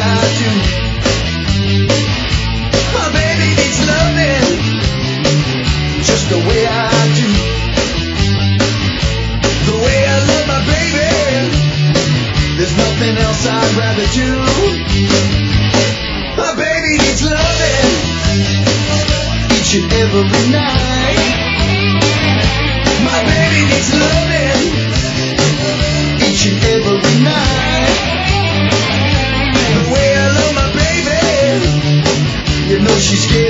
I do. My baby needs loving, just the way I do. The way I love my baby, there's nothing else I'd rather do. My baby needs loving, each and every night. My baby needs loving, each and every night. The way I love my baby, you know she's scared.